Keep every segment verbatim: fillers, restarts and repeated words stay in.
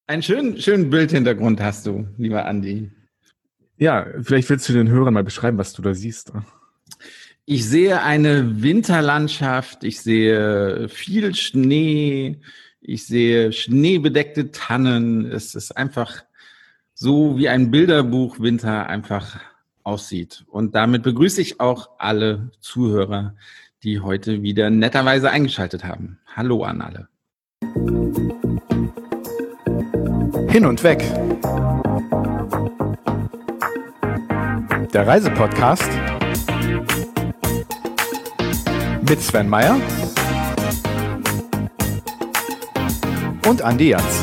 Einen schönen, schönen Bildhintergrund hast du, lieber Andi. Ja, vielleicht willst du den Hörern mal beschreiben, was du da siehst. Ich sehe eine Winterlandschaft, ich sehe viel Schnee, ich sehe schneebedeckte Tannen. Es ist einfach so, wie ein Bilderbuch Winter einfach aussieht. Und damit begrüße ich auch alle Zuhörer, die heute wieder netterweise eingeschaltet haben. Hallo an alle. Hin und weg. Der Reisepodcast mit Sven Meyer und Andi Jans.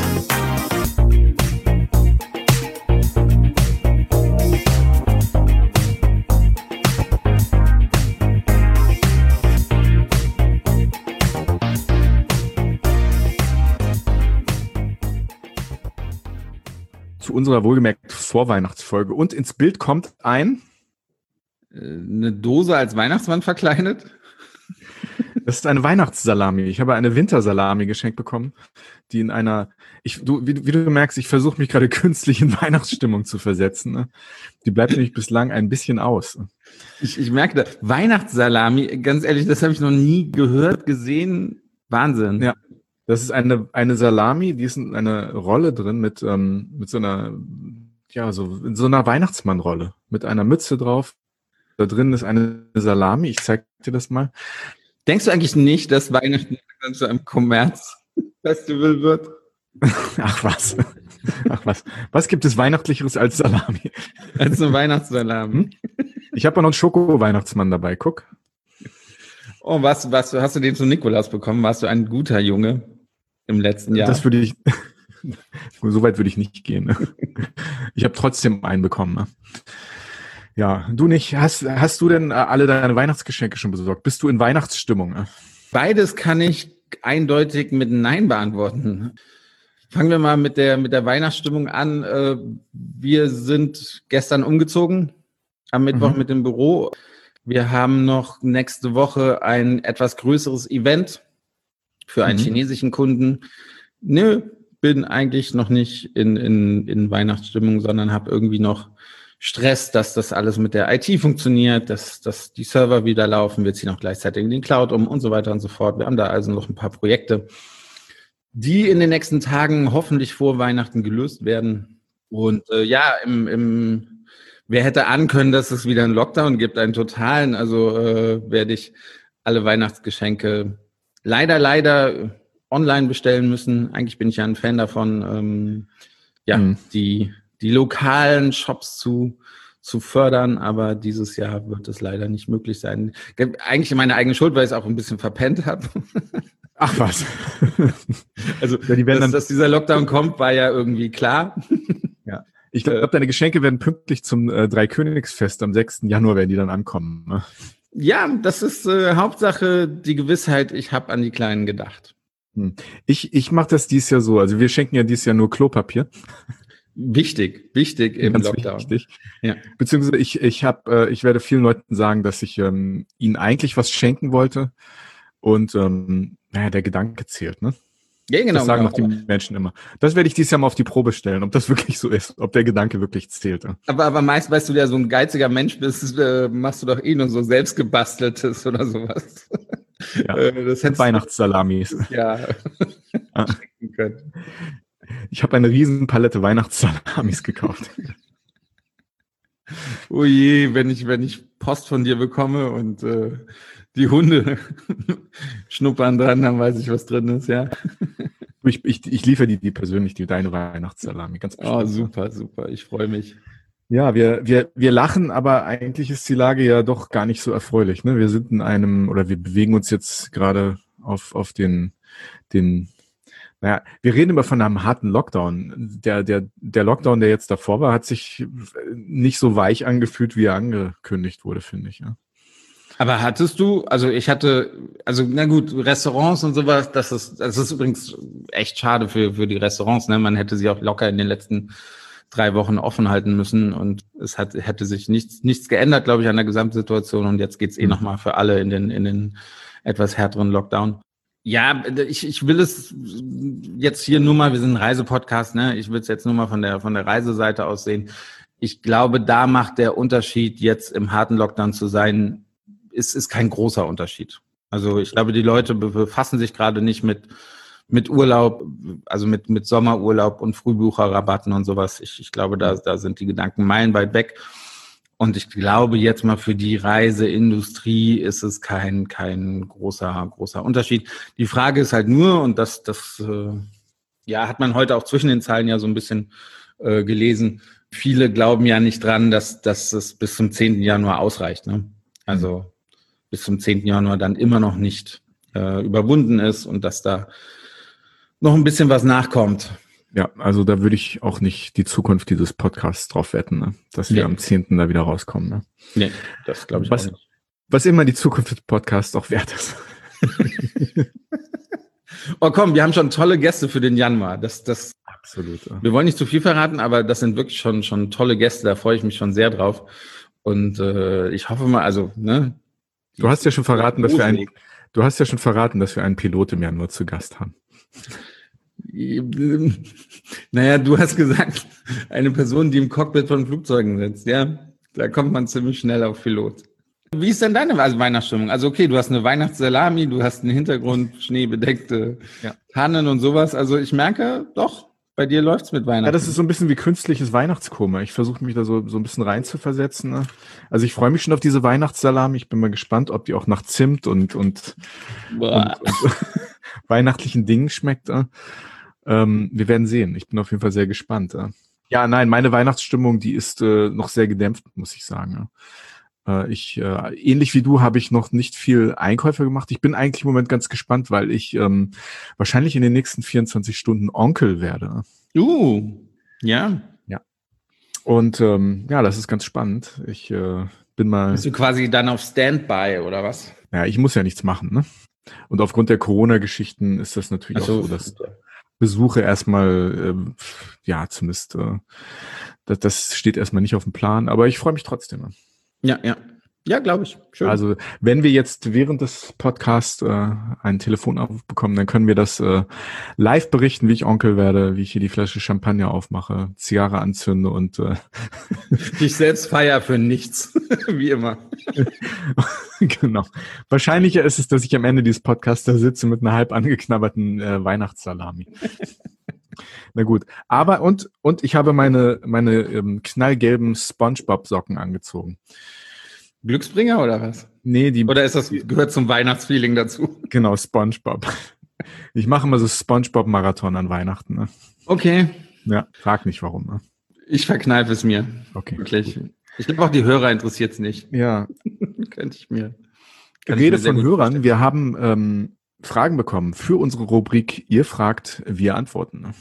Zu unserer wohlgemerkt Vorweihnachtsfolge. Und ins Bild kommt ein... Eine Dose als Weihnachtsmann verkleidet? Das ist eine Weihnachtssalami. Ich habe eine Wintersalami geschenkt bekommen, die in einer... Ich, du, wie, wie du merkst, ich versuche mich gerade künstlich in Weihnachtsstimmung zu versetzen. Ne? Die bleibt nämlich bislang ein bisschen aus. Ich, ich merke, da, Weihnachtssalami, ganz ehrlich, das habe ich noch nie gehört, gesehen. Wahnsinn. Ja. Das ist eine, eine Salami, die ist in einer Rolle drin mit, ähm, mit so einer, ja, so, in so einer Weihnachtsmannrolle mit einer Mütze drauf. Da drin ist eine Salami. Ich zeig dir das mal. Denkst du eigentlich nicht, dass Weihnachten dann zu einem Kommerzfestival wird? Ach was. Ach was. Was gibt es Weihnachtlicheres als Salami? Als eine Weihnachtssalami. Hm? Ich habe ja noch einen Schoko-Weihnachtsmann dabei. Guck. Oh, was, was, hast du den zu Nikolaus bekommen? Warst du ein guter Junge im letzten Jahr? Das würde ich, so weit würde ich nicht gehen. Ne? Ich habe trotzdem einen bekommen. Ne? Ja, du nicht. Hast, hast du denn alle deine Weihnachtsgeschenke schon besorgt? Bist du in Weihnachtsstimmung? Ne? Beides kann ich eindeutig mit Nein beantworten. Fangen wir mal mit der, mit der Weihnachtsstimmung an. Wir sind gestern umgezogen, am Mittwoch mhm. mit dem Büro. Wir haben noch nächste Woche ein etwas größeres Event für einen mhm. chinesischen Kunden. Nö, bin eigentlich noch nicht in, in, in Weihnachtsstimmung, sondern habe irgendwie noch Stress, dass das alles mit der I T funktioniert, dass, dass die Server wieder laufen. Wir ziehen auch gleichzeitig in den Cloud um und so weiter und so fort. Wir haben da also noch ein paar Projekte, die in den nächsten Tagen hoffentlich vor Weihnachten gelöst werden. Und äh, ja, im, im wer hätte ahnen können, dass es wieder einen Lockdown gibt, einen totalen. Also äh, werde ich alle Weihnachtsgeschenke leider, leider online bestellen müssen. Eigentlich bin ich ja ein Fan davon, ähm, ja, mhm. die, die lokalen Shops zu, zu fördern. Aber dieses Jahr wird es leider nicht möglich sein. Eigentlich meine eigene Schuld, weil ich es auch ein bisschen verpennt habe. Ach was. Also, ja, die werden dass, dann dass dieser Lockdown kommt, war ja irgendwie klar. Ja. Ich glaube, deine Geschenke werden pünktlich zum äh, Dreikönigsfest am sechsten Januar werden die dann ankommen. Ne? Ja, das ist äh, Hauptsache die Gewissheit, ich habe an die Kleinen gedacht. Hm. Ich, ich mache das dieses Jahr so, also wir schenken ja dieses Jahr nur Klopapier. Wichtig, wichtig im Ganz Lockdown. Wichtig. Ja. Beziehungsweise ich, ich, hab, äh, ich werde vielen Leuten sagen, dass ich ähm, ihnen eigentlich was schenken wollte und ähm, naja, der Gedanke zählt, ne? Ja, genau. Das sagen genau. noch die Menschen immer. Das werde ich dieses Jahr mal auf die Probe stellen, ob das wirklich so ist, ob der Gedanke wirklich zählt. Aber, aber meist, weißt du, ja so ein geiziger Mensch bist, äh, machst du doch eh nur so selbstgebasteltes oder sowas. Ja, äh, das hättest Weihnachtssalamis. Ja, ah. können. Ich habe eine riesen Palette Weihnachtssalamis gekauft. Oh je, wenn ich, wenn ich Post von dir bekomme und äh, die Hunde schnuppern dran, dann weiß ich, was drin ist, ja. Ich, ich, ich liefere die, die persönlich, die deine Weihnachtssalami. Ganz bestimmt. Oh, super, super. Ich freue mich. Ja, wir, wir, wir lachen, aber eigentlich ist die Lage ja doch gar nicht so erfreulich. Ne? Wir sind in einem, oder wir bewegen uns jetzt gerade auf, auf den, den, naja, wir reden immer von einem harten Lockdown. Der, der, der Lockdown, der jetzt davor war, hat sich nicht so weich angefühlt, wie er angekündigt wurde, finde ich. Ja. Aber hattest du, also ich hatte, also na gut, Restaurants und sowas, das ist, das ist übrigens echt schade für, für die Restaurants, ne? Man hätte sie auch locker in den letzten drei Wochen offen halten müssen und es hat, hätte sich nichts, nichts geändert, glaube ich, an der Gesamtsituation und jetzt geht's eh mhm. nochmal für alle in den, in den etwas härteren Lockdown. Ja, ich, ich will es jetzt hier nur mal, wir sind ein Reisepodcast, ne? Ich will es jetzt nur mal von der von der Reiseseite aus sehen. Ich glaube, da macht der Unterschied, jetzt im harten Lockdown zu sein, ist, ist kein großer Unterschied. Also ich glaube, die Leute befassen sich gerade nicht mit mit Urlaub, also mit mit Sommerurlaub und Frühbucherrabatten und sowas. Ich, ich glaube, da da sind die Gedanken meilenweit weg. Und ich glaube, jetzt mal für die Reiseindustrie ist es kein kein großer großer Unterschied. Die Frage ist halt nur, und das das äh, ja hat man heute auch zwischen den Zeilen ja so ein bisschen äh, gelesen. Viele glauben ja nicht dran, dass dass es bis zum zehnten Januar ausreicht. Ne? Also mhm. bis zum zehnten Januar dann immer noch nicht äh, überwunden ist und dass da noch ein bisschen was nachkommt. Ja, also da würde ich auch nicht die Zukunft dieses Podcasts drauf wetten, ne? Dass wir nee. am zehnten da wieder rauskommen. Ne? Nee, das glaube ich was, auch nicht. Was immer die Zukunft des Podcasts auch wert ist. Oh komm, wir haben schon tolle Gäste für den Januar. Das, das, Absolut. Ja. Wir wollen nicht zu viel verraten, aber das sind wirklich schon, schon tolle Gäste. Da freue ich mich schon sehr drauf. Und äh, ich hoffe mal, also, ne? Du hast ja schon verraten, dass wir einen, du hast ja schon verraten, dass wir einen Pilot im Januar zu Gast haben. Naja, du hast gesagt, eine Person, die im Cockpit von Flugzeugen sitzt, ja, da kommt man ziemlich schnell auf Pilot. Wie ist denn deine Weihnachtsstimmung? Also okay, du hast eine Weihnachtssalami, du hast einen Hintergrund, schneebedeckte ja. Tannen und sowas. Also ich merke, doch, bei dir läuft's mit Weihnachten. Ja, das ist so ein bisschen wie künstliches Weihnachtskoma. Ich versuche mich da so so ein bisschen reinzuversetzen. Ne? Also ich freue mich schon auf diese Weihnachtssalami. Ich bin mal gespannt, ob die auch nach Zimt und und, und, und weihnachtlichen Dingen schmeckt. Äh? Ähm, wir werden sehen. Ich bin auf jeden Fall sehr gespannt. Äh. Ja, nein, meine Weihnachtsstimmung, die ist äh, noch sehr gedämpft, muss ich sagen. Ja. Äh, ich äh, ähnlich wie du habe ich noch nicht viel Einkäufe gemacht. Ich bin eigentlich im Moment ganz gespannt, weil ich ähm, wahrscheinlich in den nächsten vierundzwanzig Stunden Onkel werde. Uh, ja. Ja. Und ähm, ja, das ist ganz spannend. Ich äh, bin mal. Bist du quasi dann auf Standby oder was? Ja, ich muss ja nichts machen, ne? Und aufgrund der Corona-Geschichten ist das natürlich so, auch so, dass Besuche erstmal, äh, ja, zumindest, äh, das, das steht erstmal nicht auf dem Plan, aber ich freue mich trotzdem. Ne? Ja, ja. Ja, glaube ich. Schön. Also, wenn wir jetzt während des Podcasts äh, einen Telefonanruf bekommen, dann können wir das äh, live berichten, wie ich Onkel werde, wie ich hier die Flasche Champagner aufmache, Zigarre anzünde und äh dich selbst feier für nichts, wie immer. Genau. Wahrscheinlicher ist es, dass ich am Ende dieses Podcasts da sitze mit einer halb angeknabberten äh, Weihnachtssalami. Na gut. Aber und und ich habe meine meine ähm, knallgelben SpongeBob-Socken angezogen. Glücksbringer oder was? Nee, die. Oder ist das, gehört zum Weihnachtsfeeling dazu? Genau, SpongeBob. Ich mache immer so SpongeBob-Marathon an Weihnachten. Ne? Okay. Ja, frag nicht warum. Ne? Ich verkneife es mir. Okay. Wirklich. Ich glaube auch die Hörer interessiert es nicht. Ja. Könnte ich mir. Rede von Hörern. Vorstellen. Wir haben ähm, Fragen bekommen für unsere Rubrik Ihr fragt, wir antworten. Ne?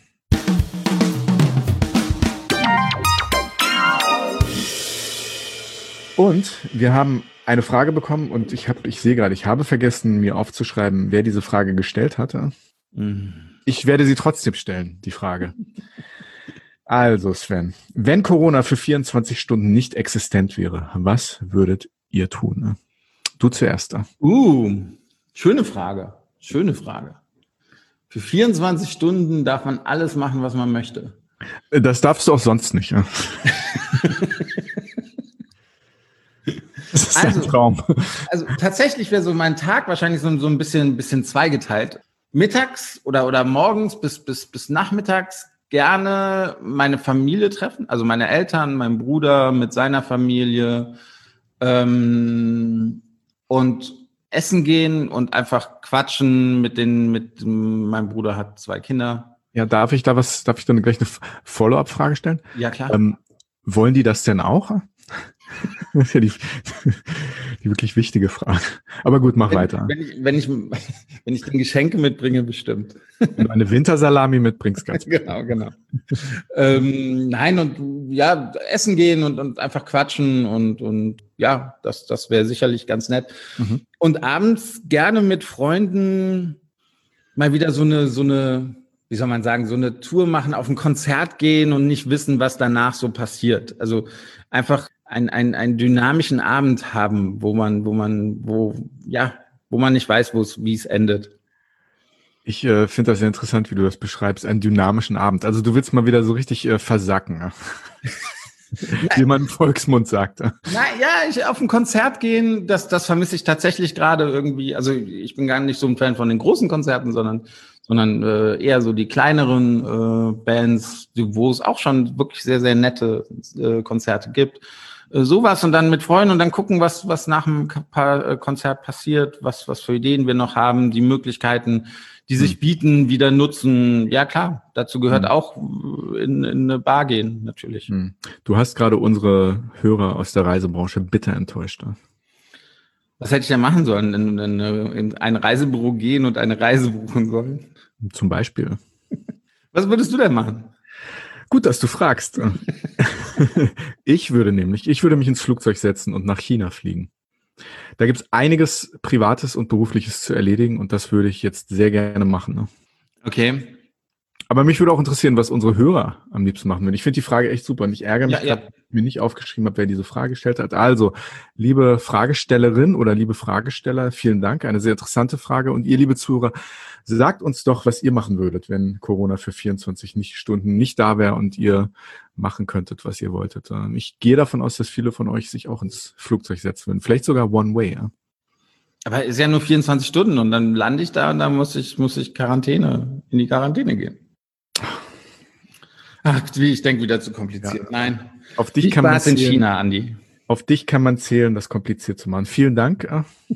Und wir haben eine Frage bekommen und ich habe, ich sehe gerade, ich habe vergessen, mir aufzuschreiben, wer diese Frage gestellt hatte. Mhm. Ich werde sie trotzdem stellen, die Frage. Also Sven, wenn Corona für vierundzwanzig Stunden nicht existent wäre, was würdet ihr tun? Ne? Du zuerst da. Uh, schöne Frage. Schöne Frage. Für vierundzwanzig Stunden darf man alles machen, was man möchte. Das darfst du auch sonst nicht. Ja? Das ist also, ein Traum. Also tatsächlich wäre so mein Tag wahrscheinlich so, so ein bisschen, bisschen zweigeteilt. Mittags oder, oder morgens bis, bis, bis nachmittags gerne meine Familie treffen, also meine Eltern, mein Bruder mit seiner Familie ähm, und essen gehen und einfach quatschen mit den, mit, mein Bruder hat zwei Kinder. Ja, darf ich da was, darf ich dann gleich eine Follow-up-Frage stellen? Ja, klar. Ähm, wollen die das denn auch? Das ist ja die, die wirklich wichtige Frage. Aber gut, mach wenn, weiter. Wenn ich, wenn ich, wenn ich dann Geschenke mitbringe, bestimmt. Wenn du eine Wintersalami mitbringst, ganz Genau, genau. ähm, nein, und ja, essen gehen und, und einfach quatschen und, und ja, das, das wäre sicherlich ganz nett. Mhm. Und abends gerne mit Freunden mal wieder so eine, so eine, wie soll man sagen, so eine Tour machen, auf ein Konzert gehen und nicht wissen, was danach so passiert. Also einfach ein, ein, einen dynamischen Abend haben, wo man, wo man, wo, ja, wo man nicht weiß, wo es, wie es endet. Ich äh, finde das sehr interessant, wie du das beschreibst, einen dynamischen Abend. Also du willst mal wieder so richtig äh, versacken, ja? Wie man im Volksmund sagt. Na ja, ich auf ein Konzert gehen, das, das vermisse ich tatsächlich gerade irgendwie. Also ich bin gar nicht so ein Fan von den großen Konzerten, sondern, sondern äh, eher so die kleineren äh, Bands, die, wo es auch schon wirklich sehr, sehr nette äh, Konzerte gibt. Äh, sowas und dann mit Freunden und dann gucken, was, was nach dem Konzert passiert, was, was für Ideen wir noch haben, die Möglichkeiten, die sich bieten, wieder nutzen. Ja klar, dazu gehört hm. auch in, in eine Bar gehen, natürlich. Hm. Du hast gerade unsere Hörer aus der Reisebranche bitter enttäuscht. Ne? Was hätte ich denn machen sollen? In, in, in ein Reisebüro gehen und eine Reise buchen sollen? Zum Beispiel. Was würdest du denn machen? Gut, dass du fragst. Ich würde nämlich, ich würde mich ins Flugzeug setzen und nach China fliegen. Da gibt es einiges Privates und Berufliches zu erledigen und das würde ich jetzt sehr gerne machen. Ne? Okay. Aber mich würde auch interessieren, was unsere Hörer am liebsten machen würden. Ich finde die Frage echt super und ich ärgere mich, ja, ja. dass ich mir nicht aufgeschrieben habe, wer diese Frage gestellt hat. Also, liebe Fragestellerin oder liebe Fragesteller, vielen Dank. Eine sehr interessante Frage. Und ihr, liebe Zuhörer, sagt uns doch, was ihr machen würdet, wenn Corona für vierundzwanzig nicht Stunden nicht da wäre und ihr machen könntet, was ihr wolltet. Ich gehe davon aus, dass viele von euch sich auch ins Flugzeug setzen würden. Vielleicht sogar One Way. Ja? Aber ist ja nur vierundzwanzig Stunden und dann lande ich da und dann muss ich, muss ich Quarantäne, in die Quarantäne gehen. Ach, wie, ich denke wieder zu kompliziert. Ja. Nein. Auf dich kann man zählen, in China, Andi. Auf dich kann man zählen, das kompliziert zu machen. Vielen Dank.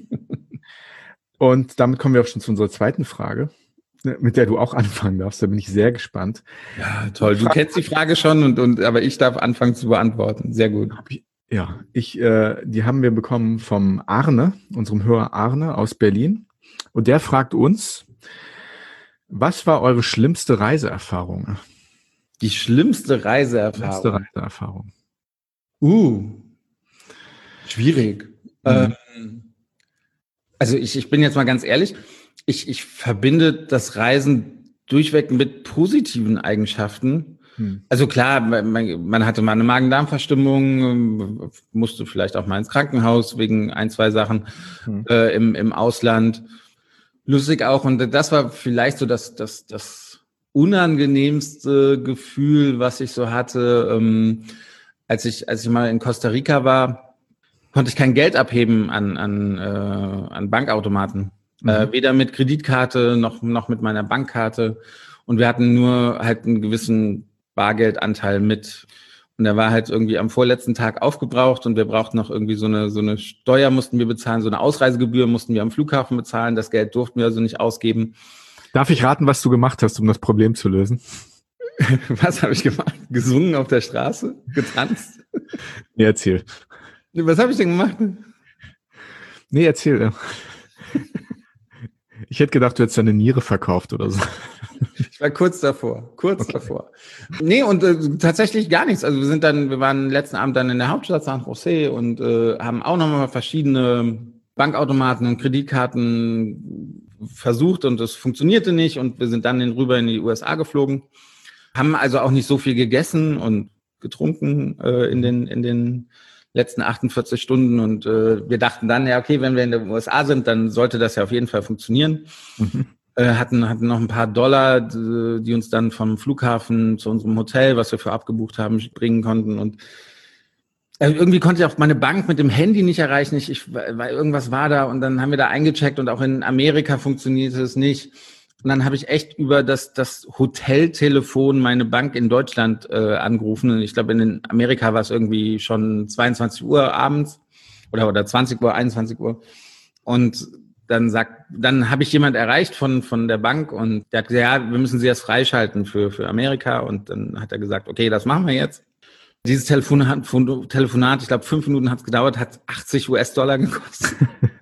Und damit kommen wir auch schon zu unserer zweiten Frage, mit der du auch anfangen darfst. Da bin ich sehr gespannt. Ja, toll. Du kennst die Frage schon, und, und aber ich darf anfangen zu beantworten. Sehr gut. Ja, ich, äh, die haben wir bekommen vom Arne, unserem Hörer Arne aus Berlin. Und der fragt uns, was war eure schlimmste Reiseerfahrung? Die schlimmste Reiseerfahrung. Schlimmste Reiseerfahrung. Uh, schwierig. Mhm. Ähm, also ich, ich bin jetzt mal ganz ehrlich, ich, ich verbinde das Reisen durchweg mit positiven Eigenschaften. Hm. Also klar, man, man hatte mal eine Magen-Darm-Verstimmung, musste vielleicht auch mal ins Krankenhaus wegen ein, zwei Sachen hm. äh, im, im Ausland. Lustig auch. Und das war vielleicht so das, das, das unangenehmste Gefühl, was ich so hatte, ähm, als ich als ich mal in Costa Rica war, konnte ich kein Geld abheben an an äh, an Bankautomaten, mhm. äh, weder mit Kreditkarte noch noch mit meiner Bankkarte, und wir hatten nur halt einen gewissen Bargeldanteil mit, und der war halt irgendwie am vorletzten Tag aufgebraucht und wir brauchten noch irgendwie so eine so eine Steuer mussten wir bezahlen, so eine Ausreisegebühr mussten wir am Flughafen bezahlen, das Geld durften wir also nicht ausgeben. Darf ich raten, was du gemacht hast, um das Problem zu lösen? Was habe ich gemacht? Gesungen auf der Straße? Getanzt? Nee, erzähl. Was habe ich denn gemacht? Nee, erzähl. Ich hätte gedacht, du hättest deine Niere verkauft oder so. Ich war kurz davor, kurz okay. davor. Nee, und äh, tatsächlich gar nichts. Also wir sind dann, wir waren letzten Abend dann in der Hauptstadt San Jose und äh, haben auch nochmal verschiedene Bankautomaten und Kreditkarten versucht und es funktionierte nicht, und wir sind dann rüber in die U S A geflogen, haben also auch nicht so viel gegessen und getrunken äh, in den in den letzten achtundvierzig Stunden, und äh, wir dachten dann, ja okay, wenn wir in den U S A sind, dann sollte das ja auf jeden Fall funktionieren. Mhm. Äh, hatten hatten noch ein paar Dollar, die, die uns dann vom Flughafen zu unserem Hotel, was wir für abgebucht haben, bringen konnten, und Also irgendwie konnte ich auch meine Bank mit dem Handy nicht erreichen. Ich, ich, weil irgendwas war da, und dann haben wir da eingecheckt, und auch in Amerika funktionierte es nicht. Und dann habe ich echt über das, das Hoteltelefon meine Bank in Deutschland äh, angerufen. Und ich glaube, in Amerika war es irgendwie schon zweiundzwanzig Uhr abends oder, oder zwanzig Uhr, einundzwanzig Uhr. Und dann sagt, dann habe ich jemand erreicht von, von der Bank, und der hat gesagt, ja, wir müssen Sie erst freischalten für, für Amerika. Und dann hat er gesagt, okay, das machen wir jetzt. Dieses Telefonat, Telefonat, ich glaube, fünf Minuten hat es gedauert, hat achtzig US-Dollar gekostet.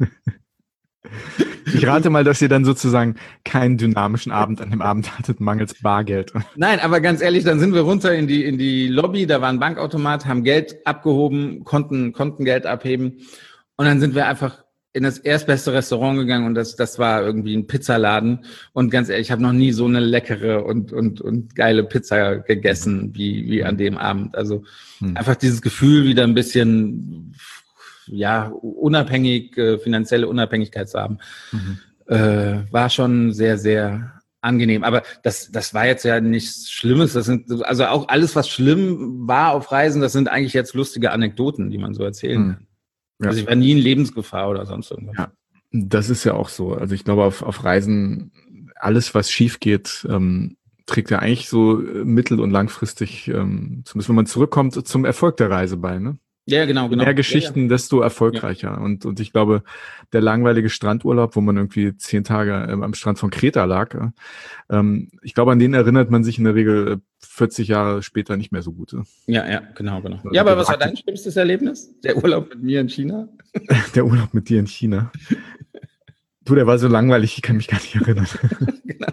Ich rate mal, dass ihr dann sozusagen keinen dynamischen Abend an dem Abend hattet, mangels Bargeld. Nein, aber ganz ehrlich, dann sind wir runter in die in die Lobby, da war ein Bankautomat, haben Geld abgehoben, konnten konnten Geld abheben, und dann sind wir einfach in das erstbeste Restaurant gegangen, und das das war irgendwie ein Pizzaladen, und ganz ehrlich, ich habe noch nie so eine leckere und und und geile Pizza gegessen wie wie an dem Abend. Also hm. einfach dieses Gefühl, wieder ein bisschen ja unabhängig, äh, finanzielle Unabhängigkeit zu haben, mhm. äh, war schon sehr sehr angenehm. Aber das, das war jetzt ja nichts Schlimmes. Das sind, also auch alles, was schlimm war auf Reisen, das sind eigentlich jetzt lustige Anekdoten, die man so erzählen Hm. kann. Ja. Also ich war nie in Lebensgefahr oder sonst irgendwas. Ja, das ist ja auch so. Also ich glaube, auf, auf Reisen, alles, was schief geht, ähm, trägt ja eigentlich so mittel- und langfristig, ähm, zumindest wenn man zurückkommt, zum Erfolg der Reise bei, ne? Ja, genau, genau. Mehr Geschichten, ja, ja. desto erfolgreicher. Ja. Und, und ich glaube, der langweilige Strandurlaub, wo man irgendwie zehn Tage ähm, am Strand von Kreta lag, äh, ähm, ich glaube, an den erinnert man sich in der Regel vierzig Jahre später nicht mehr so gut. Äh. Ja, ja, genau, genau. Also ja, aber der was war Wagte- dein schlimmstes Erlebnis? Der Urlaub mit mir in China? Der Urlaub mit dir in China. Du, der war so langweilig, ich kann mich gar nicht erinnern. Genau.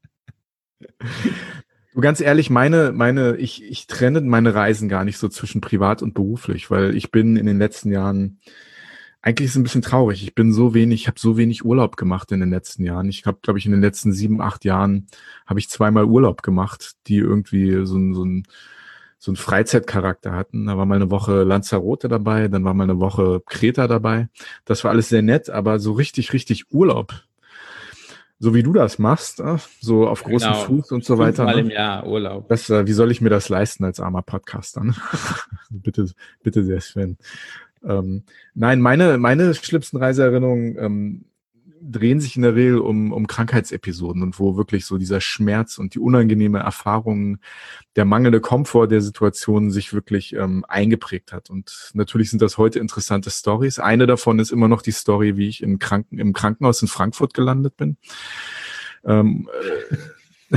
Du, ganz ehrlich, meine, meine, ich, ich trenne meine Reisen gar nicht so zwischen privat und beruflich, weil ich bin in den letzten Jahren, eigentlich ist es ein bisschen traurig, ich bin so wenig, ich habe so wenig Urlaub gemacht in den letzten Jahren. Ich habe, glaube ich, in den letzten sieben, acht Jahren habe ich zweimal Urlaub gemacht, die irgendwie so ein, so ein, so ein Freizeitcharakter hatten. Da war mal eine Woche Lanzarote dabei, dann war mal eine Woche Kreta dabei. Das war alles sehr nett, aber so richtig, richtig Urlaub, so wie du das machst, so auf großem Genau. Fuß und so weiter. Fünfmal Ne? im Jahr Urlaub. Das, äh, wie soll ich mir das leisten als armer Podcaster? Ne? bitte, bitte sehr, Sven. Ähm, nein, meine, meine schlimmsten Reiseerinnerungen ähm, drehen sich in der Regel um, um Krankheitsepisoden und wo wirklich so dieser Schmerz und die unangenehme Erfahrung, der mangelnde Komfort der Situation sich wirklich ähm, eingeprägt hat. Und natürlich sind das heute interessante Stories. Eine davon ist immer noch die Story, wie ich im, Kranken, im Krankenhaus in Frankfurt gelandet bin. Ähm, äh,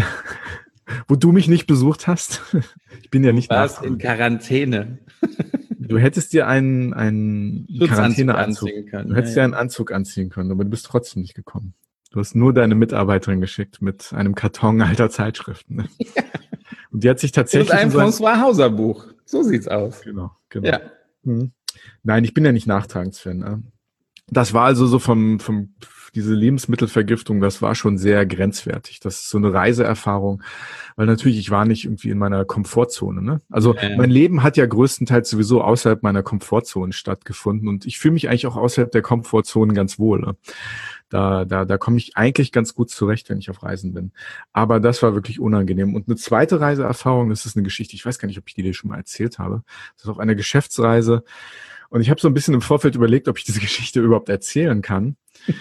wo du mich nicht besucht hast. Ich bin ja nicht Du warst nach. in Quarantäne. Du hättest dir einen, einen Schutzanzug Quarantäneanzug, anziehen können. du hättest Ja, dir einen Anzug anziehen können, aber du bist trotzdem nicht gekommen. Du hast nur deine Mitarbeiterin geschickt mit einem Karton alter Zeitschriften. Ne? Ja. Und die hat sich Und tatsächlich ein in so ein- François Hauser Buch. So sieht's aus. Genau, genau. Ja. Hm. Nein, ich bin ja nicht Nachtragensfan. Ne? Das war also so vom, vom, diese Lebensmittelvergiftung, das war schon sehr grenzwertig. Das ist so eine Reiseerfahrung, weil natürlich, ich war nicht irgendwie in meiner Komfortzone. Ne? Also Ja, ja. mein Leben hat ja größtenteils sowieso außerhalb meiner Komfortzone stattgefunden und ich fühle mich eigentlich auch außerhalb der Komfortzone ganz wohl. Ne? Da, da, da komme ich eigentlich ganz gut zurecht, wenn ich auf Reisen bin. Aber das war wirklich unangenehm. Und eine zweite Reiseerfahrung, das ist eine Geschichte, ich weiß gar nicht, ob ich die dir schon mal erzählt habe. Das ist auf einer Geschäftsreise. Und ich habe so ein bisschen im Vorfeld überlegt, ob ich diese Geschichte überhaupt erzählen kann.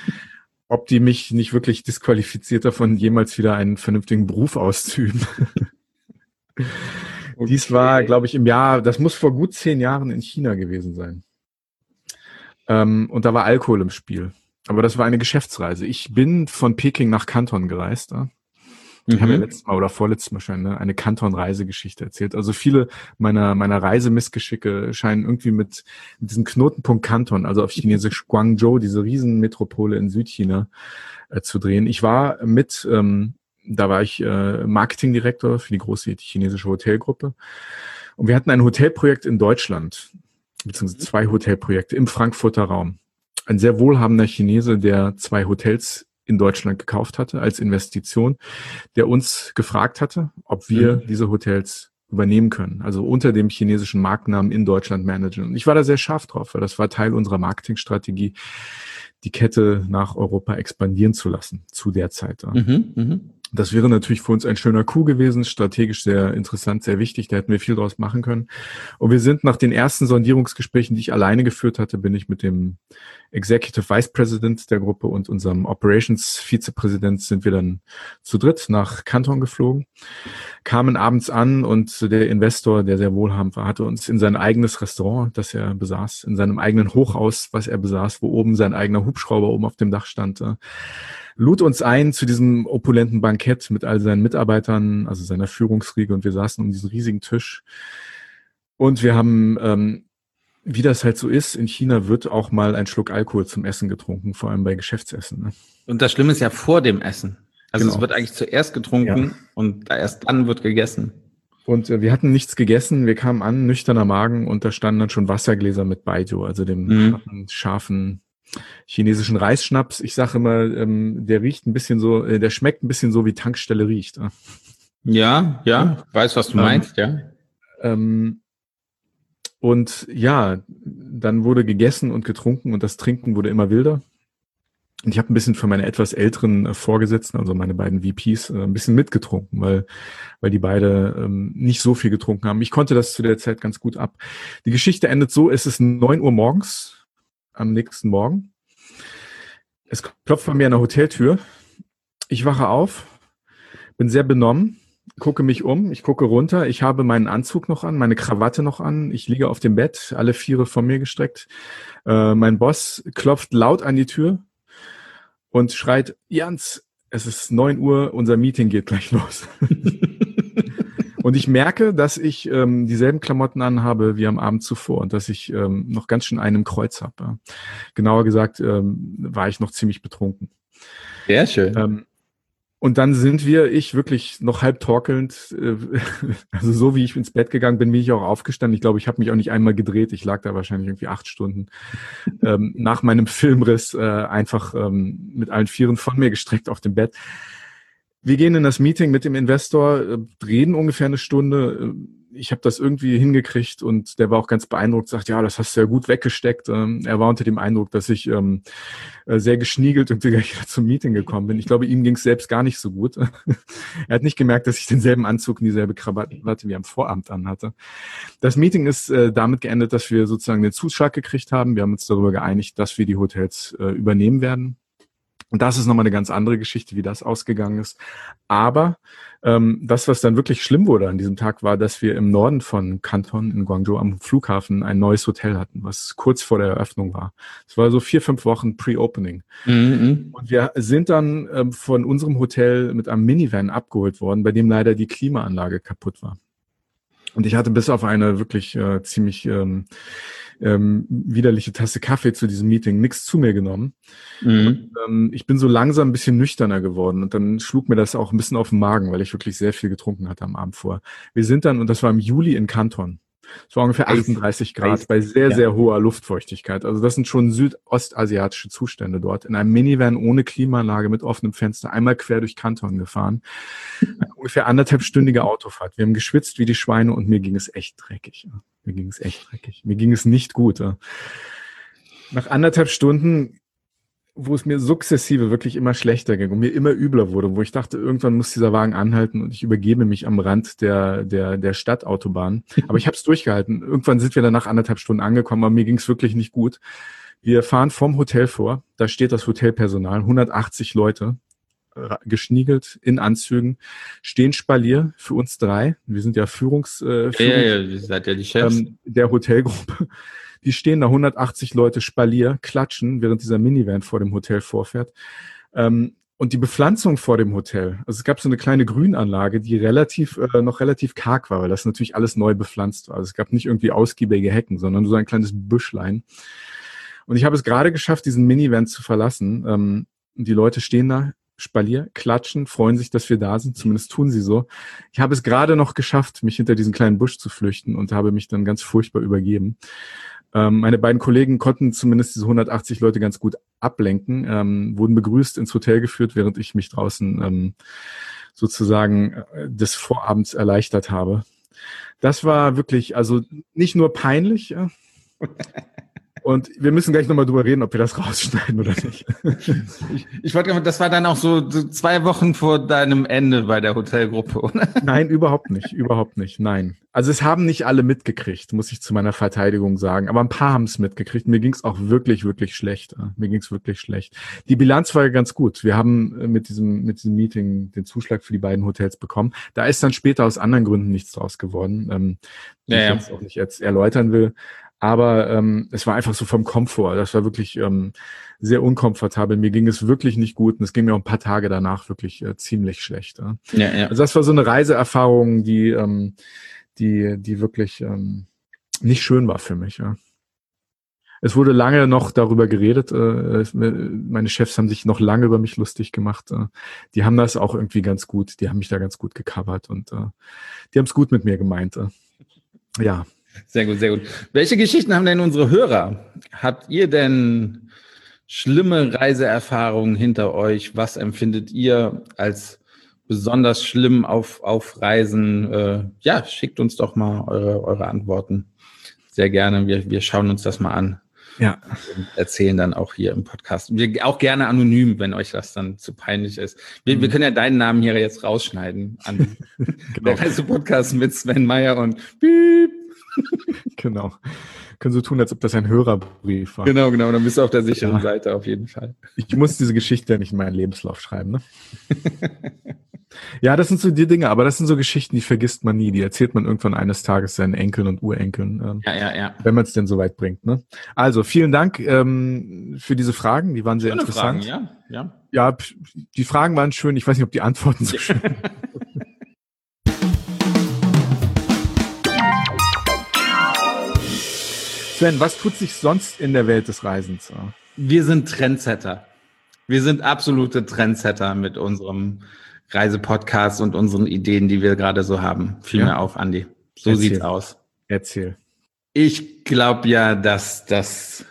Ob die mich nicht wirklich disqualifiziert davon, jemals wieder einen vernünftigen Beruf auszuüben. Okay. Dies war, glaube ich, im Jahr, das muss vor gut zehn Jahren in China gewesen sein. Ähm, und da war Alkohol im Spiel. Aber das war eine Geschäftsreise. Ich bin von Peking nach Kanton gereist. Ja? Ich habe ja letztes Mal oder vorletztes Mal schon ne, eine Kanton-Reisegeschichte erzählt. Also viele meiner meiner Reisemissgeschicke scheinen irgendwie mit, mit diesem Knotenpunkt Kanton, also auf Chinesisch Guangzhou, diese Riesenmetropole in Südchina, äh, zu drehen. Ich war mit, ähm, da war ich äh, Marketingdirektor für die große chinesische Hotelgruppe. Und wir hatten ein Hotelprojekt in Deutschland, beziehungsweise zwei Hotelprojekte im Frankfurter Raum. Ein sehr wohlhabender Chinese, der zwei Hotels in Deutschland gekauft hatte als Investition, der uns gefragt hatte, ob wir mhm. diese Hotels übernehmen können, also unter dem chinesischen Markennamen in Deutschland managen. Und ich war da sehr scharf drauf, weil das war Teil unserer Marketingstrategie, die Kette nach Europa expandieren zu lassen zu der Zeit. Mhm, mh. Das wäre natürlich für uns ein schöner Coup gewesen, strategisch sehr interessant, sehr wichtig, da hätten wir viel draus machen können. Und wir sind nach den ersten Sondierungsgesprächen, die ich alleine geführt hatte, bin ich mit dem Executive Vice President der Gruppe und unserem Operations Vizepräsident sind wir dann zu dritt nach Kanton geflogen, kamen abends an und der Investor, der sehr wohlhabend war, hatte uns in sein eigenes Restaurant, das er besaß, in seinem eigenen Hochhaus, was er besaß, wo oben sein eigener Hubschrauber oben auf dem Dach stand, lud uns ein zu diesem opulenten Bankett mit all seinen Mitarbeitern, also seiner Führungsriege, und wir saßen um diesen riesigen Tisch. Und wir haben, ähm, wie das halt so ist, in China wird auch mal ein Schluck Alkohol zum Essen getrunken, vor allem bei Geschäftsessen. Ne? Und das Schlimme ist ja vor dem Essen. Also Genau. Es wird eigentlich zuerst getrunken ja. und erst dann wird gegessen. Und äh, wir hatten nichts gegessen, wir kamen an, nüchterner Magen, und da standen dann schon Wassergläser mit Baijiu, also dem mhm. scharfen chinesischen Reisschnaps. Ich sage immer, ähm, der riecht ein bisschen so, äh, der schmeckt ein bisschen so, wie Tankstelle riecht. Äh. Ja, ja, ich weiß, was du ähm, meinst, ja. Ähm, und ja, dann wurde gegessen und getrunken und das Trinken wurde immer wilder. Und ich habe ein bisschen für meine etwas älteren äh, Vorgesetzten, also meine beiden V Ps, äh, ein bisschen mitgetrunken, weil, weil die beide ähm, nicht so viel getrunken haben. Ich konnte das zu der Zeit ganz gut ab. Die Geschichte endet so, es ist neun Uhr morgens am nächsten Morgen. Es klopft bei mir an der Hoteltür. Ich wache auf, bin sehr benommen, gucke mich um, ich gucke runter. Ich habe meinen Anzug noch an, meine Krawatte noch an. Ich liege auf dem Bett, alle Viere vor mir gestreckt. Äh, mein Boss klopft laut an die Tür und schreit, Jans, es ist neun Uhr, unser Meeting geht gleich los. Und ich merke, dass ich ähm, dieselben Klamotten anhabe wie am Abend zuvor und dass ich ähm, noch ganz schön einen im Kreuz habe. Genauer gesagt ähm, war ich noch ziemlich betrunken. Sehr schön. Ähm, Und dann sind wir, ich wirklich noch halb torkelnd, äh, also so wie ich ins Bett gegangen bin, bin ich auch aufgestanden. Ich glaube, ich habe mich auch nicht einmal gedreht. Ich lag da wahrscheinlich irgendwie acht Stunden ähm, nach meinem Filmriss äh, einfach ähm, mit allen Vieren von mir gestreckt auf dem Bett. Wir gehen in das Meeting mit dem Investor, äh, reden ungefähr eine Stunde. Ich habe das irgendwie hingekriegt und der war auch ganz beeindruckt, sagt, ja, das hast du ja gut weggesteckt. Ähm, er war unter dem Eindruck, dass ich ähm, sehr geschniegelt und wieder zum Meeting gekommen bin. Ich glaube, ihm ging es selbst gar nicht so gut. Er hat nicht gemerkt, dass ich denselben Anzug und dieselbe Krawatte wie am Vorabend anhatte. Das Meeting ist äh, damit geendet, dass wir sozusagen den Zuschlag gekriegt haben. Wir haben uns darüber geeinigt, dass wir die Hotels äh, übernehmen werden. Und das ist nochmal eine ganz andere Geschichte, wie das ausgegangen ist. Aber ähm, das, was dann wirklich schlimm wurde an diesem Tag, war, dass wir im Norden von Canton in Guangzhou am Flughafen ein neues Hotel hatten, was kurz vor der Eröffnung war. Es war so vier, fünf Wochen Pre-Opening. Mhm. Und wir sind dann ähm, von unserem Hotel mit einem Minivan abgeholt worden, bei dem leider die Klimaanlage kaputt war. Und ich hatte bis auf eine wirklich äh, ziemlich ähm, ähm, widerliche Tasse Kaffee zu diesem Meeting nichts zu mir genommen. Mhm. Und, ähm, ich bin so langsam ein bisschen nüchterner geworden und dann schlug mir das auch ein bisschen auf den Magen, weil ich wirklich sehr viel getrunken hatte am Abend vor. Wir sind dann, und das war im Juli in Canton, es war ungefähr achtunddreißig Grad Eis. Bei sehr, ja. sehr hoher Luftfeuchtigkeit. Also das sind schon südostasiatische Zustände dort. In einem Minivan ohne Klimaanlage mit offenem Fenster, einmal quer durch Canton gefahren. Eine ungefähr anderthalbstündige Autofahrt. Wir haben geschwitzt wie die Schweine und mir ging es echt dreckig. Mir ging es echt dreckig. Mir ging es nicht gut. Nach anderthalb Stunden, wo es mir sukzessive wirklich immer schlechter ging und mir immer übler wurde, wo ich dachte, irgendwann muss dieser Wagen anhalten und ich übergebe mich am Rand der der der Stadtautobahn. Aber ich habe es durchgehalten. Irgendwann sind wir dann nach anderthalb Stunden angekommen, aber mir ging es wirklich nicht gut. Wir fahren vom Hotel vor, da steht das Hotelpersonal, hundertachtzig Leute, geschniegelt in Anzügen, stehen Spalier für uns drei. Wir sind ja Führungs... Äh, Führungs ja, ja, ihr seid ja die Chefs. Ähm, der Hotelgruppe. Die stehen da hundertachtzig Leute Spalier, klatschen, während dieser Minivan vor dem Hotel vorfährt. Ähm, und die Bepflanzung vor dem Hotel, also es gab so eine kleine Grünanlage, die relativ äh, noch relativ karg war, weil das natürlich alles neu bepflanzt war. Also es gab nicht irgendwie ausgiebige Hecken, sondern so ein kleines Büschlein. Und ich habe es gerade geschafft, diesen Minivan zu verlassen. Ähm, die Leute stehen da, Spalier, klatschen, freuen sich, dass wir da sind, zumindest tun sie so. Ich habe es gerade noch geschafft, mich hinter diesen kleinen Busch zu flüchten und habe mich dann ganz furchtbar übergeben. Ähm, meine beiden Kollegen konnten zumindest diese hundertachtzig Leute ganz gut ablenken, ähm, wurden begrüßt, ins Hotel geführt, während ich mich draußen ähm, sozusagen äh, des Vorabends erleichtert habe. Das war wirklich, also nicht nur peinlich, ja. Und wir müssen gleich nochmal drüber reden, ob wir das rausschneiden oder nicht. Ich, ich wollte, das war dann auch so, so zwei Wochen vor deinem Ende bei der Hotelgruppe, oder? Nein, überhaupt nicht, überhaupt nicht, nein. Also es haben nicht alle mitgekriegt, muss ich zu meiner Verteidigung sagen. Aber ein paar haben es mitgekriegt. Mir ging es auch wirklich, wirklich schlecht. Mir ging es wirklich schlecht. Die Bilanz war ja ganz gut. Wir haben mit diesem, mit diesem Meeting den Zuschlag für die beiden Hotels bekommen. Da ist dann später aus anderen Gründen nichts draus geworden, ähm, die ja, ich ja. jetzt auch nicht jetzt erläutern will. Aber ähm, es war einfach so vom Komfort. Das war wirklich ähm, sehr unkomfortabel. Mir ging es wirklich nicht gut und es ging mir auch ein paar Tage danach wirklich äh, ziemlich schlecht. Ja. Ja, ja. Also das war so eine Reiseerfahrung, die ähm, die die wirklich ähm, nicht schön war für mich. Ja. Es wurde lange noch darüber geredet. Äh, meine Chefs haben sich noch lange über mich lustig gemacht. Äh, die haben das auch irgendwie ganz gut. Die haben mich da ganz gut gecovert und äh, die haben es gut mit mir gemeint. Äh. Ja. Sehr gut, sehr gut. Welche Geschichten haben denn unsere Hörer? Habt ihr denn schlimme Reiseerfahrungen hinter euch? Was empfindet ihr als besonders schlimm auf, auf Reisen? Äh, ja, schickt uns doch mal eure, eure Antworten. Sehr gerne. Wir, wir schauen uns das mal an. Ja. Und erzählen dann auch hier im Podcast. Wir auch gerne anonym, wenn euch das dann zu peinlich ist. Wir, mhm. wir können ja deinen Namen hier jetzt rausschneiden. An genau. Der Reise-Podcast mit Sven Meyer und Piep. Genau. Können so tun, als ob das ein Hörerbrief war. Genau, genau. Dann bist du auf der sicheren ja. Seite auf jeden Fall. Ich muss diese Geschichte ja nicht in meinen Lebenslauf schreiben, ne? Ja, das sind so die Dinge, aber das sind so Geschichten, die vergisst man nie. Die erzählt man irgendwann eines Tages seinen Enkeln und Urenkeln. Ähm, ja, ja, ja. Wenn man es denn so weit bringt, ne? Also, vielen Dank ähm, für diese Fragen. Die waren sehr Schöne interessant. Fragen, ja, ja. Ja, die Fragen waren schön. Ich weiß nicht, ob die Antworten so schön sind. Sven, was tut sich sonst in der Welt des Reisens? Wir sind Trendsetter. Wir sind absolute Trendsetter mit unserem Reisepodcast und unseren Ideen, die wir gerade so haben. Fiel ja. mir auf, Andi. So Erzähl. Sieht's aus. Erzähl. Ich glaube ja, dass, dass,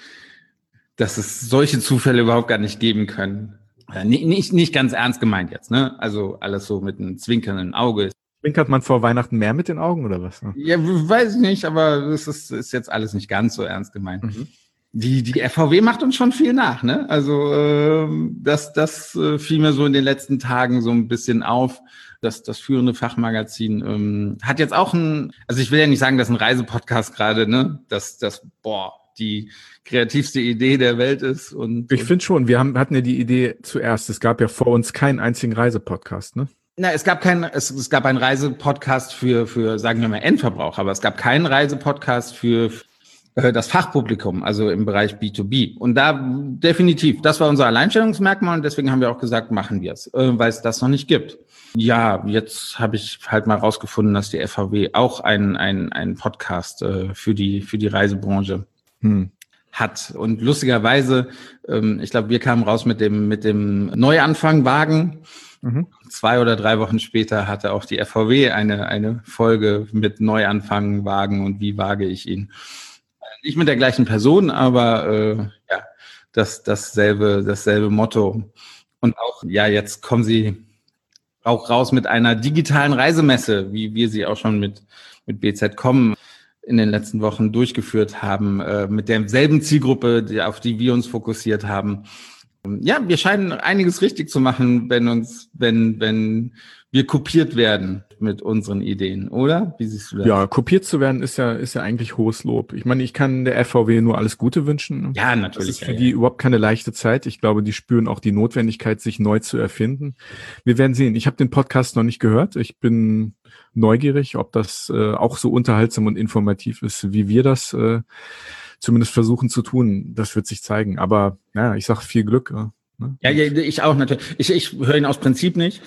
dass es solche Zufälle überhaupt gar nicht geben können. Nicht, nicht ganz ernst gemeint jetzt, ne? Also alles so mit einem zwinkernden Auge. Zwinkert man vor Weihnachten mehr mit den Augen oder was? Ja, weiß ich nicht, aber es ist, ist jetzt alles nicht ganz so ernst gemeint. Mhm. Die, die F V W macht uns schon viel nach, ne? Also ähm, das, das äh, fiel mir so in den letzten Tagen so ein bisschen auf. Das, das führende Fachmagazin ähm, hat jetzt auch ein, also ich will ja nicht sagen, dass ein Reisepodcast gerade, ne, dass das, boah, die kreativste Idee der Welt ist. Und ich finde schon, wir haben, hatten ja die Idee zuerst. Es gab ja vor uns keinen einzigen Reisepodcast, ne? Na, es gab keinen, es, es gab einen Reisepodcast für, für, sagen wir mal, Endverbraucher, aber es gab keinen Reisepodcast für äh, das Fachpublikum, also im Bereich B zwei B. Und da definitiv, das war unser Alleinstellungsmerkmal und deswegen haben wir auch gesagt, machen wir es, äh, weil es das noch nicht gibt. Ja, jetzt habe ich halt mal rausgefunden, dass die F V W auch einen einen einen Podcast äh, für die für die Reisebranche hm. hat. Und lustigerweise, ähm, ich glaube, wir kamen raus mit dem mit dem Neuanfang-Wagen. Mhm. Zwei oder drei Wochen später hatte auch die F V W eine eine Folge mit Neuanfang-Wagen und wie wage ich ihn. Nicht mit der gleichen Person, aber äh, ja, das dasselbe dasselbe Motto. Und auch, ja, jetzt kommen sie auch raus mit einer digitalen Reisemesse, wie wir sie auch schon mit mit B Z Punkt com in den letzten Wochen durchgeführt haben, äh, mit derselben Zielgruppe, die, auf die wir uns fokussiert haben. Ja, wir scheinen einiges richtig zu machen, wenn uns, wenn, wenn wir kopiert werden mit unseren Ideen, oder? Wie siehst du das? Ja, kopiert zu werden ist ja, ist ja eigentlich hohes Lob. Ich meine, ich kann der F V W nur alles Gute wünschen. Ja, natürlich. Das ist für ja, die ja. überhaupt keine leichte Zeit. Ich glaube, die spüren auch die Notwendigkeit, sich neu zu erfinden. Wir werden sehen. Ich habe den Podcast noch nicht gehört. Ich bin neugierig, ob das äh, auch so unterhaltsam und informativ ist, wie wir das äh, zumindest versuchen zu tun. Das wird sich zeigen. Aber ja, ich sage viel Glück. Ne? Ja, ja, ich auch natürlich. Ich, ich höre ihn aus Prinzip nicht.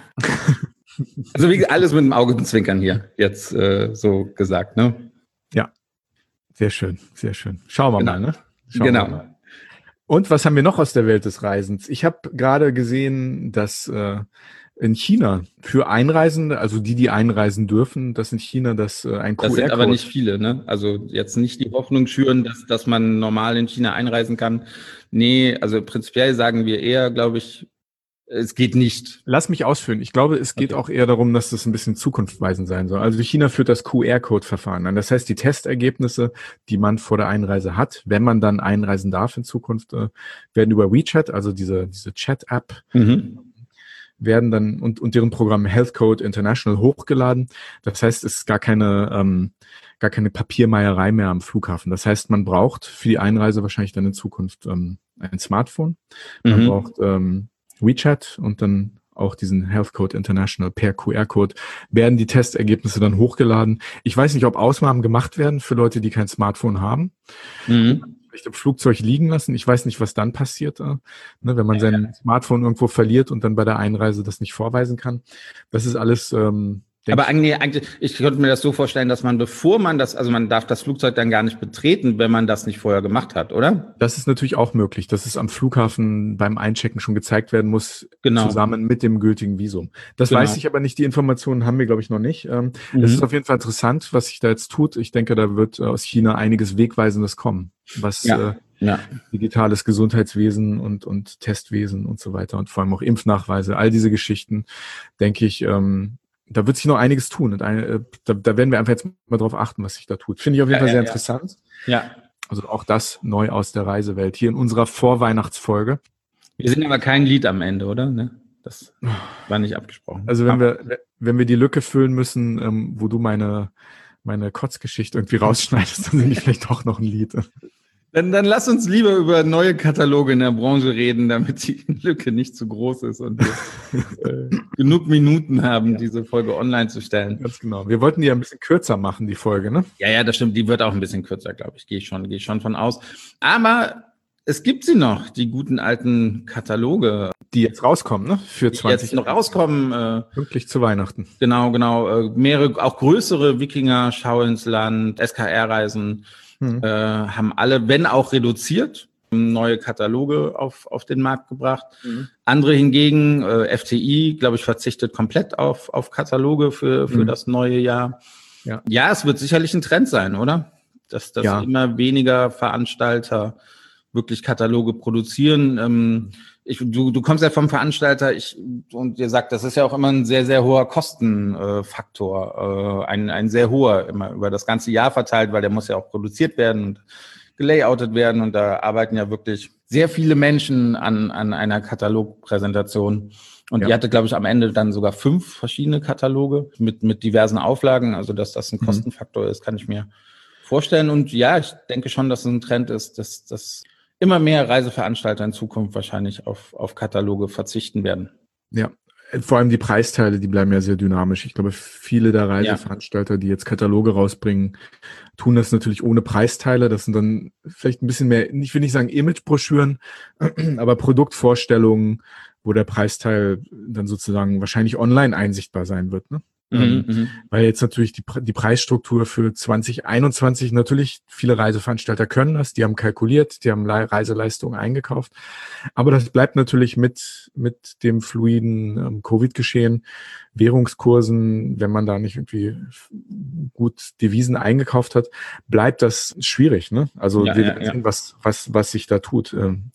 Also wie alles mit dem Augenzwinkern hier jetzt äh, so gesagt, ne? Ja, sehr schön, sehr schön. Schauen wir genau. mal, ne? Schauen genau. wir mal. Und was haben wir noch aus der Welt des Reisens? Ich habe gerade gesehen, dass äh, in China für Einreisende, also die, die einreisen dürfen, dass in China das äh, ein Q R-Code... Das sind aber nicht viele, ne? Also jetzt nicht die Hoffnung schüren, dass, dass man normal in China einreisen kann. Nee, also prinzipiell sagen wir eher, glaube ich, es geht nicht. Lass mich ausführen. Ich glaube, es geht okay. auch eher darum, dass das ein bisschen zukunftsweisend sein soll. Also China führt das Q R-Code-Verfahren an. Das heißt, die Testergebnisse, die man vor der Einreise hat, wenn man dann einreisen darf in Zukunft, äh, werden über WeChat, also diese, diese Chat-App, mhm. werden dann und, und deren Programm Health Code International hochgeladen. Das heißt, es ist gar keine, ähm, gar keine Papiermeierei mehr am Flughafen. Das heißt, man braucht für die Einreise wahrscheinlich dann in Zukunft ähm, ein Smartphone. Man mhm. braucht ähm, WeChat und dann auch diesen Health Code International per Q R-Code werden die Testergebnisse dann hochgeladen. Ich weiß nicht, ob Ausnahmen gemacht werden für Leute, die kein Smartphone haben. Mhm. Vielleicht im Flugzeug liegen lassen. Ich weiß nicht, was dann passiert, äh, ne, wenn man ja, sein ja. Smartphone irgendwo verliert und dann bei der Einreise das nicht vorweisen kann. Das ist alles... Ähm, Aber eigentlich, eigentlich, ich könnte mir das so vorstellen, dass man, bevor man das, also man darf das Flugzeug dann gar nicht betreten, wenn man das nicht vorher gemacht hat, oder? Das ist natürlich auch möglich, dass es am Flughafen beim Einchecken schon gezeigt werden muss, genau. zusammen mit dem gültigen Visum. Das genau. weiß ich aber nicht, die Informationen haben wir, glaube ich, noch nicht. Es mhm. ist auf jeden Fall interessant, was sich da jetzt tut. Ich denke, da wird aus China einiges Wegweisendes kommen, was ja. äh, ja. digitales Gesundheitswesen und, und Testwesen und so weiter und vor allem auch Impfnachweise, all diese Geschichten, denke ich, ähm, da wird sich noch einiges tun. Und eine, da, da werden wir einfach jetzt mal drauf achten, was sich da tut. Finde ich auf jeden ja, Fall sehr ja, interessant. Ja. Also auch das neu aus der Reisewelt. Hier in unserer Vorweihnachtsfolge. Wir sind aber kein Lied am Ende, oder? Ne? Das war nicht abgesprochen. Also wenn wir, wenn wir die Lücke füllen müssen, ähm, wo du meine, meine Kotzgeschichte irgendwie rausschneidest, dann sind die vielleicht doch noch ein Lied. Dann, dann lass uns lieber über neue Kataloge in der Branche reden, damit die Lücke nicht zu groß ist und wir äh, genug Minuten haben, ja. diese Folge online zu stellen. Ganz genau. Wir wollten die ja ein bisschen kürzer machen, die Folge, ne? Ja, ja, das stimmt. Die wird auch ein bisschen kürzer, glaube ich. Gehe ich schon, gehe ich schon von aus. Aber es gibt sie noch, die guten alten Kataloge. Die jetzt rauskommen, ne? Für zwanzig. Die jetzt noch rauskommen. Äh, Pünktlich zu Weihnachten. Genau, genau. Äh, mehrere, auch größere Wikinger, Schau ins Land, S K R-Reisen. Hm. Äh, haben alle, wenn auch reduziert, neue Kataloge auf, auf den Markt gebracht. Mhm. Andere hingegen, äh, F T I, glaube ich, verzichtet komplett auf, auf Kataloge für, für mhm. das neue Jahr. Ja. ja, es wird sicherlich ein Trend sein, oder? Dass, dass ja. immer weniger Veranstalter wirklich Kataloge produzieren. Ähm, ich, du, du kommst ja vom Veranstalter, ich, und ihr sagt, das ist ja auch immer ein sehr, sehr hoher Kostenfaktor, äh, ein, ein sehr hoher, immer über das ganze Jahr verteilt, weil der muss ja auch produziert werden und gelayoutet werden, und da arbeiten ja wirklich sehr viele Menschen an, an einer Katalogpräsentation. Und ja. die hatte, glaube ich, am Ende dann sogar fünf verschiedene Kataloge mit, mit diversen Auflagen. Also, dass das ein mhm. Kostenfaktor ist, kann ich mir vorstellen. Und ja, ich denke schon, dass es ein Trend ist, dass, dass immer mehr Reiseveranstalter in Zukunft wahrscheinlich auf, auf Kataloge verzichten werden. Ja, vor allem die Preisteile, die bleiben ja sehr dynamisch. Ich glaube, viele der Reiseveranstalter, ja. die jetzt Kataloge rausbringen, tun das natürlich ohne Preisteile. Das sind dann vielleicht ein bisschen mehr, ich will nicht sagen Imagebroschüren, aber Produktvorstellungen, wo der Preisteil dann sozusagen wahrscheinlich online einsichtbar sein wird, ne? Mhm, ähm, weil jetzt natürlich die, die Preisstruktur für zwanzig einundzwanzig, natürlich viele Reiseveranstalter können das, die haben kalkuliert, die haben Reiseleistungen eingekauft, aber das bleibt natürlich mit mit dem fluiden ähm, Covid-Geschehen, Währungskursen, wenn man da nicht irgendwie gut Devisen eingekauft hat, bleibt das schwierig, ne? Also ja, wir werden ja, sehen, ja. was was was sich da tut ähm,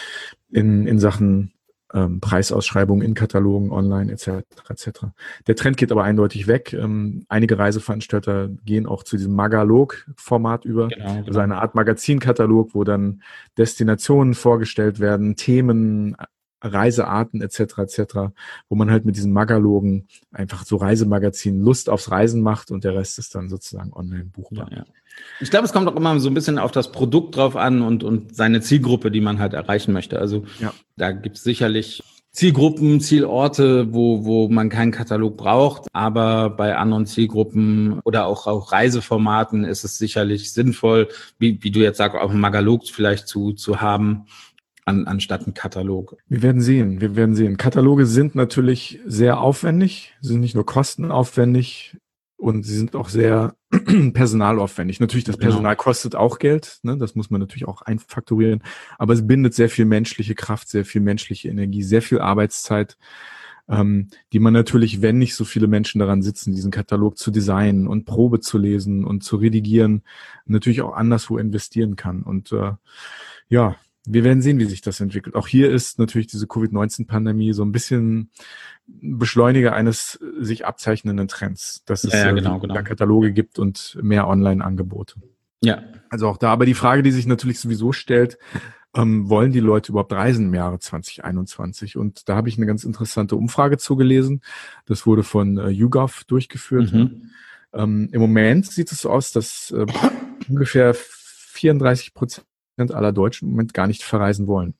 in in Sachen Ähm, Preisausschreibungen in Katalogen, online et cetera et cetera. Der Trend geht aber eindeutig weg. Ähm, einige Reiseveranstalter gehen auch zu diesem Magalog-Format über, genau, genau. also eine Art Magazinkatalog, wo dann Destinationen vorgestellt werden, Themen, Reisearten et cetera et cetera, wo man halt mit diesen Magalogen einfach so Reisemagazinen Lust aufs Reisen macht und der Rest ist dann sozusagen online buchbar. Ja, ja. Ich glaube, es kommt auch immer so ein bisschen auf das Produkt drauf an und, und seine Zielgruppe, die man halt erreichen möchte. Also ja. da gibt es sicherlich Zielgruppen, Zielorte, wo, wo man keinen Katalog braucht. Aber bei anderen Zielgruppen oder auch, auch Reiseformaten ist es sicherlich sinnvoll, wie, wie du jetzt sagst, auch einen Magalog vielleicht zu, zu haben, an, anstatt einen Katalog. Wir werden sehen, wir werden sehen. Kataloge sind natürlich sehr aufwendig, sind nicht nur kostenaufwendig, und sie sind auch sehr personalaufwendig. Natürlich, das Personal genau. kostet auch Geld, ne? Das muss man natürlich auch einfaktorieren. Aber es bindet sehr viel menschliche Kraft, sehr viel menschliche Energie, sehr viel Arbeitszeit, ähm, die man natürlich, wenn nicht so viele Menschen daran sitzen, diesen Katalog zu designen und Probe zu lesen und zu redigieren, natürlich auch anderswo investieren kann. Und äh, ja, wir werden sehen, wie sich das entwickelt. Auch hier ist natürlich diese Covid neunzehn Pandemie so ein bisschen Beschleuniger eines sich abzeichnenden Trends, dass es ja, ja, genau, genau. Kataloge gibt und mehr Online-Angebote. Ja. Also auch da, aber die Frage, die sich natürlich sowieso stellt, ähm, wollen die Leute überhaupt reisen im Jahre zwanzig einundzwanzig? Und da habe ich eine ganz interessante Umfrage zugelesen. Das wurde von äh, YouGov durchgeführt. Mhm. Ähm, im Moment sieht es so aus, dass äh, ungefähr vierunddreißig Prozent aller Deutschen im Moment gar nicht verreisen wollen.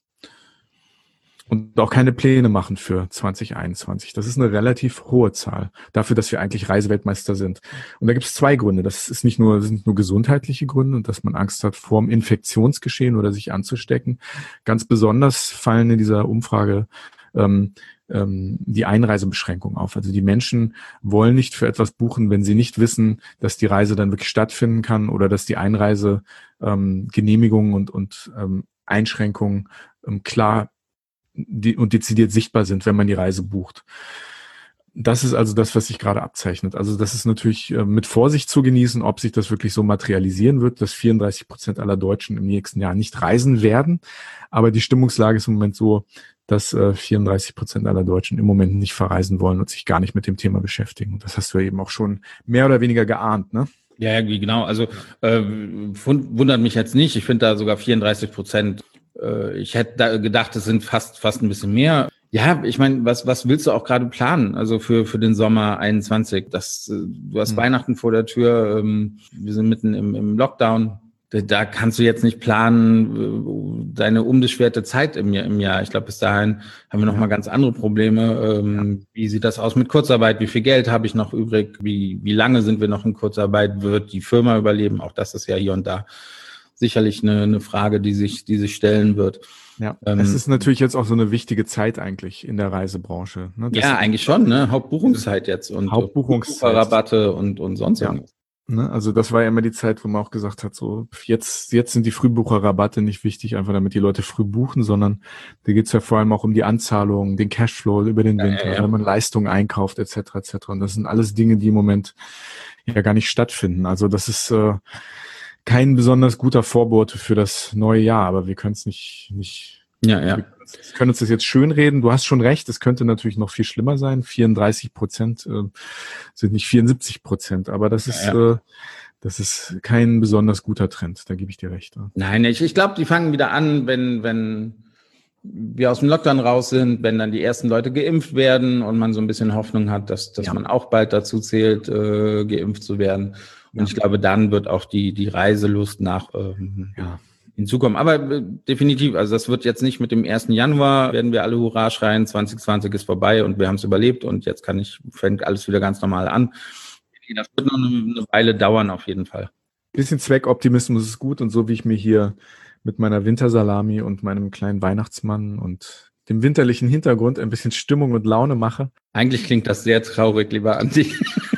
Und auch keine Pläne machen für zwanzig einundzwanzig. Das ist eine relativ hohe Zahl dafür, dass wir eigentlich Reiseweltmeister sind. Und da gibt es zwei Gründe. Das ist nicht nur, das sind nur gesundheitliche Gründe und dass man Angst hat vor dem Infektionsgeschehen oder sich anzustecken. Ganz besonders fallen in dieser Umfrage ähm, ähm, die Einreisebeschränkungen auf. Also die Menschen wollen nicht für etwas buchen, wenn sie nicht wissen, dass die Reise dann wirklich stattfinden kann oder dass die Einreise ähm, Genehmigungen und, und ähm, Einschränkungen ähm, klar die, und dezidiert sichtbar sind, wenn man die Reise bucht. Das ist also das, was sich gerade abzeichnet. Also das ist natürlich äh, mit Vorsicht zu genießen, ob sich das wirklich so materialisieren wird, dass vierunddreißig Prozent aller Deutschen im nächsten Jahr nicht reisen werden. Aber die Stimmungslage ist im Moment so, dass äh, vierunddreißig Prozent aller Deutschen im Moment nicht verreisen wollen und sich gar nicht mit dem Thema beschäftigen. Und das hast du ja eben auch schon mehr oder weniger geahnt, ne? Ja, ja, genau. Also äh, wundert mich jetzt nicht. Ich finde da sogar vierunddreißig Prozent. Äh, ich hätte da gedacht, es sind fast fast ein bisschen mehr. Ja, ich meine, was was willst du auch gerade planen? Also für für den Sommer einundzwanzig. Das, äh, du hast hm. Weihnachten vor der Tür. Ähm, wir sind mitten im, im Lockdown. Da, da kannst du jetzt nicht planen, äh, deine unbeschwerte Zeit im Jahr. Im Jahr. Ich glaube, bis dahin haben wir noch ja. mal ganz andere Probleme. Ähm, ja. Wie sieht das aus mit Kurzarbeit? Wie viel Geld habe ich noch übrig? Wie wie lange sind wir noch in Kurzarbeit? Wird die Firma überleben? Auch das ist ja hier und da sicherlich eine, eine Frage, die sich die sich stellen wird. Ja, ähm, es ist natürlich jetzt auch so eine wichtige Zeit eigentlich in der Reisebranche. Ne? Ja, eigentlich schon, ne? Hauptbuchungszeit jetzt und Hauptbuchungszeit, Rabatte und und sonst ja. irgendwas. Ne? Also das war ja immer die Zeit, wo man auch gesagt hat, so jetzt jetzt sind die Frühbucherrabatte nicht wichtig, einfach damit die Leute früh buchen, sondern da geht's ja vor allem auch um die Anzahlung, den Cashflow über den Ja, Winter, ja, ja. wenn man Leistungen einkauft, et cetera et cetera. Und das sind alles Dinge, die im Moment ja gar nicht stattfinden. Also das ist äh, kein besonders guter Vorbote für das neue Jahr, aber wir können es nicht nicht Ja, ja. Wir können uns das jetzt schönreden. Du hast schon recht, es könnte natürlich noch viel schlimmer sein. vierunddreißig Prozent äh, sind nicht vierundsiebzig Prozent, aber das ist, Ja, ja. Äh, das ist kein besonders guter Trend. Da gebe ich dir recht. Ja. Nein, ich, ich glaube, die fangen wieder an, wenn, wenn wir aus dem Lockdown raus sind, wenn dann die ersten Leute geimpft werden und man so ein bisschen Hoffnung hat, dass, dass Ja. man auch bald dazu zählt, äh, geimpft zu werden. Und Ja. ich glaube, dann wird auch die, die Reiselust nach ähm, Ja. hinzukommen. Aber äh, definitiv, also das wird jetzt nicht mit dem ersten Januar, werden wir alle Hurra schreien, zwanzig zwanzig ist vorbei und wir haben es überlebt und jetzt kann ich, fängt alles wieder ganz normal an. Das wird noch eine, eine Weile dauern auf jeden Fall. Bisschen Zweckoptimismus ist gut und so wie ich mir hier mit meiner Wintersalami und meinem kleinen Weihnachtsmann und dem winterlichen Hintergrund ein bisschen Stimmung und Laune mache. Eigentlich klingt das sehr traurig, lieber Andi.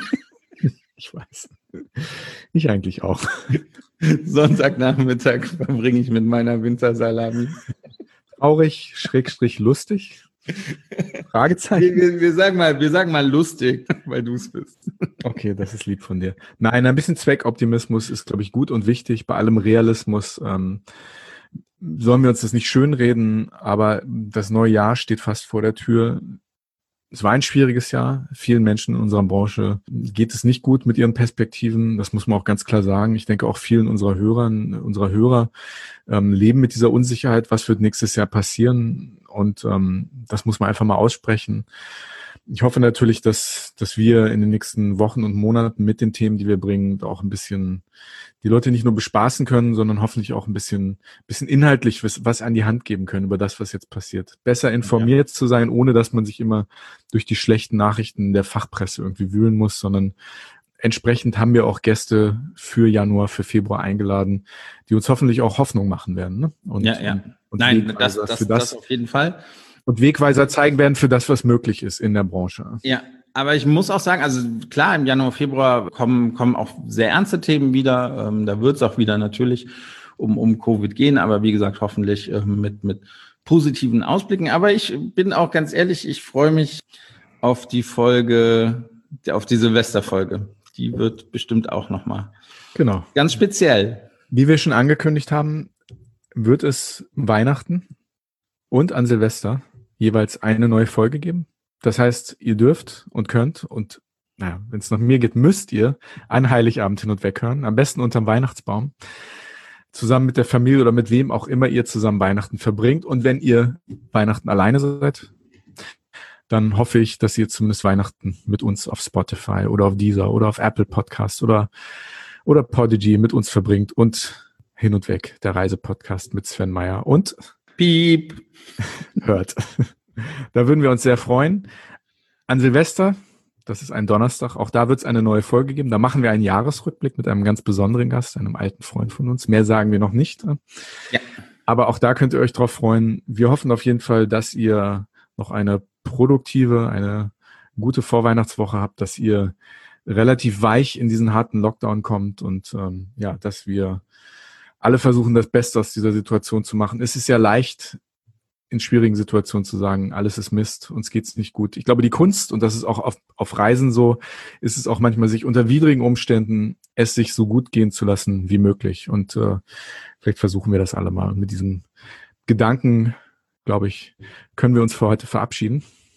Ich weiß. Ich eigentlich auch. Sonntagnachmittag verbringe ich mit meiner Wintersalami. Traurig, Schrägstrich, lustig? Fragezeichen? Wir, wir, sagen mal, wir sagen mal lustig, weil du es bist. Okay, das ist lieb von dir. Nein, ein bisschen Zweckoptimismus ist, glaube ich, gut und wichtig. Bei allem Realismus ähm, sollen wir uns das nicht schönreden, aber das neue Jahr steht fast vor der Tür. Es war ein schwieriges Jahr. Vielen Menschen in unserer Branche geht es nicht gut mit ihren Perspektiven. Das muss man auch ganz klar sagen. Ich denke auch vielen unserer Hörern, unserer Hörer ähm, leben mit dieser Unsicherheit. Was wird nächstes Jahr passieren? Und ähm, das muss man einfach mal aussprechen. Ich hoffe natürlich, dass, dass wir in den nächsten Wochen und Monaten mit den Themen, die wir bringen, auch ein bisschen die Leute nicht nur bespaßen können, sondern hoffentlich auch ein bisschen, bisschen inhaltlich was, was an die Hand geben können über das, was jetzt passiert. Besser informiert ja. zu sein, ohne dass man sich immer durch die schlechten Nachrichten der Fachpresse irgendwie wühlen muss, sondern entsprechend haben wir auch Gäste für Januar, für Februar eingeladen, die uns hoffentlich auch Hoffnung machen werden. Ne? Und, ja, ja. Und Nein, das, das, für das, das auf jeden Fall. Und Wegweiser zeigen werden für das, was möglich ist in der Branche. Ja, aber ich muss auch sagen, also klar, im Januar, Februar kommen kommen auch sehr ernste Themen wieder. Ähm, da wird es auch wieder natürlich um um Covid gehen, aber wie gesagt, hoffentlich ähm, mit mit positiven Ausblicken. Aber ich bin auch ganz ehrlich, ich freue mich auf die Folge, auf die Silvesterfolge. Die wird bestimmt auch nochmal genau ganz speziell. Wie wir schon angekündigt haben, wird es Weihnachten und an Silvester jeweils eine neue Folge geben. Das heißt, ihr dürft und könnt und naja, wenn es nach mir geht, müsst ihr an Heiligabend hin und weg hören. Am besten unterm Weihnachtsbaum. Zusammen mit der Familie oder mit wem auch immer ihr zusammen Weihnachten verbringt. Und wenn ihr Weihnachten alleine seid, dann hoffe ich, dass ihr zumindest Weihnachten mit uns auf Spotify oder auf Deezer oder auf Apple Podcasts oder, oder Podigy mit uns verbringt und hin und weg, der Reisepodcast mit Sven Meyer und Piep hört. Da würden wir uns sehr freuen. An Silvester, das ist ein Donnerstag, auch da wird es eine neue Folge geben. Da machen wir einen Jahresrückblick mit einem ganz besonderen Gast, einem alten Freund von uns. Mehr sagen wir noch nicht. Ja. Aber auch da könnt ihr euch drauf freuen. Wir hoffen auf jeden Fall, dass ihr noch eine produktive, eine gute Vorweihnachtswoche habt, dass ihr relativ weich in diesen harten Lockdown kommt und ähm, ja, dass wir alle versuchen, das Beste aus dieser Situation zu machen. Es ist ja leicht, in schwierigen Situationen zu sagen, alles ist Mist, uns geht's nicht gut. Ich glaube, die Kunst, und das ist auch auf, auf Reisen so, ist es auch manchmal, sich unter widrigen Umständen es sich so gut gehen zu lassen wie möglich. Und äh, vielleicht versuchen wir das alle mal. Und mit diesem Gedanken, glaube ich, können wir uns für heute verabschieden.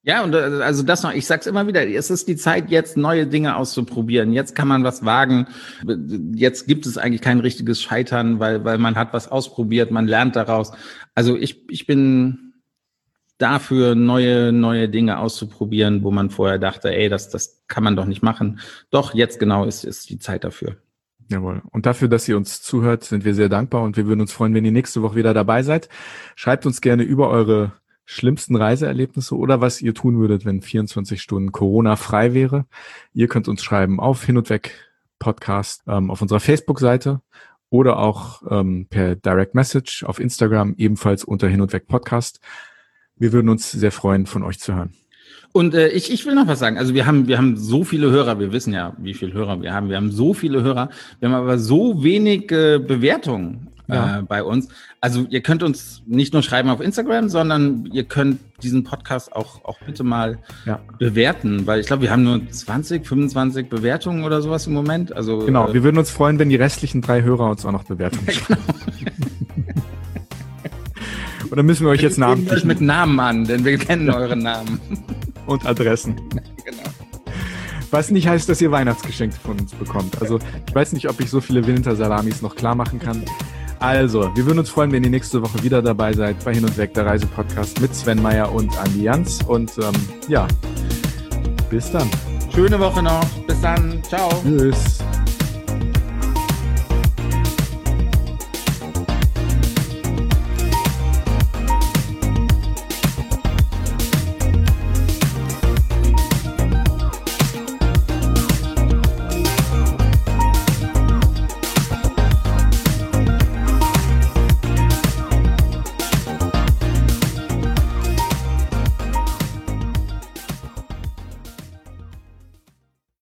Ja, und also das noch, ich sag's immer wieder, es ist die Zeit, jetzt neue Dinge auszuprobieren. Jetzt kann man was wagen. Jetzt gibt es eigentlich kein richtiges Scheitern, weil, weil man hat was ausprobiert, man lernt daraus. Also ich, ich bin dafür, neue, neue Dinge auszuprobieren, wo man vorher dachte, ey, das, das kann man doch nicht machen. Doch, jetzt genau ist, ist die Zeit dafür. Jawohl. Und dafür, dass ihr uns zuhört, sind wir sehr dankbar und wir würden uns freuen, wenn ihr nächste Woche wieder dabei seid. Schreibt uns gerne über eure schlimmsten Reiseerlebnisse oder was ihr tun würdet, wenn vierundzwanzig Stunden Corona frei wäre. Ihr könnt uns schreiben auf Hin und Weg Podcast ähm, auf unserer Facebook-Seite oder auch ähm, per Direct Message auf Instagram, ebenfalls unter Hin und Weg Podcast. Wir würden uns sehr freuen, von euch zu hören. Und äh, ich, ich will noch was sagen. Also wir haben, wir haben so viele Hörer. Wir wissen ja, wie viele Hörer wir haben. Wir haben so viele Hörer. Wir haben aber so wenig äh, Bewertungen ja. äh, bei uns. Also ihr könnt uns nicht nur schreiben auf Instagram, sondern ihr könnt diesen Podcast auch, auch bitte mal ja. bewerten, weil ich glaube, wir haben nur zwanzig, fünfundzwanzig Bewertungen oder sowas im Moment. Also genau. Äh, wir würden uns freuen, wenn die restlichen drei Hörer uns auch noch Bewertungen schreiben. Und dann müssen wir euch jetzt Namen euch mit Namen an, denn wir kennen ja. eure Namen. Und Adressen. Genau. Was nicht heißt, dass ihr Weihnachtsgeschenke von uns bekommt. Also ich weiß nicht, ob ich so viele Wintersalamis noch klar machen kann. Also, wir würden uns freuen, wenn ihr nächste Woche wieder dabei seid bei Hin und Weg, der Reisepodcast mit Sven Meyer und Andi Jans. Und ähm, ja, bis dann. Schöne Woche noch. Bis dann. Ciao. Tschüss.